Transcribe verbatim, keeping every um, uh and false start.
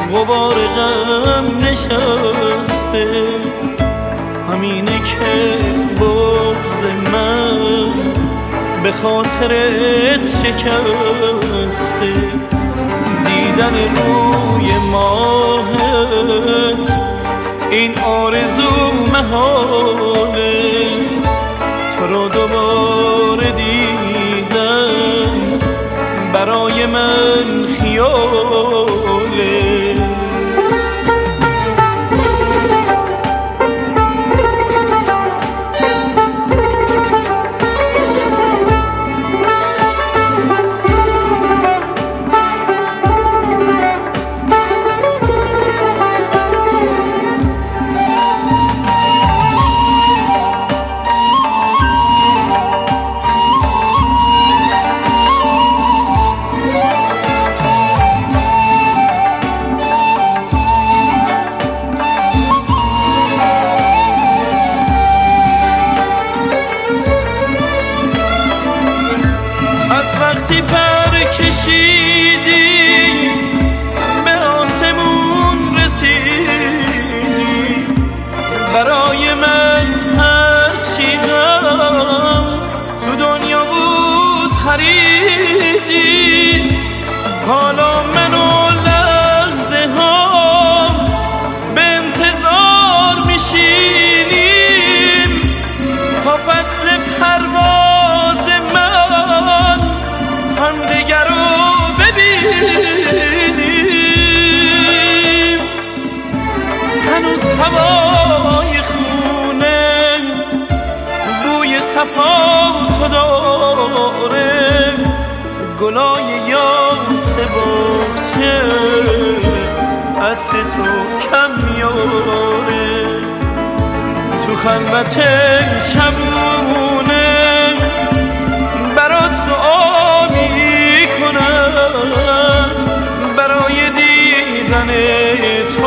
غبار غم نشسته، همینه که بغض من به خاطرت شکسته. دیدن روی ماهت این آرزو محاله، تو رو دوباره دیدن برای من خیاله. وقتی پر کشیدی به آسمون رسیدی، برای من هرچی غم تو دنیا بود خریدی. حالا من و لحظه ها به انتظار میشینیم تا فصل پرواز من همدیگر رو ببینیم. هنوز هوای خونه بوی صفا تو داره، گلای یاس باغچه عطر تو کم میاره. تو خلوت شبونه برات دعا میکنم، برای دیدن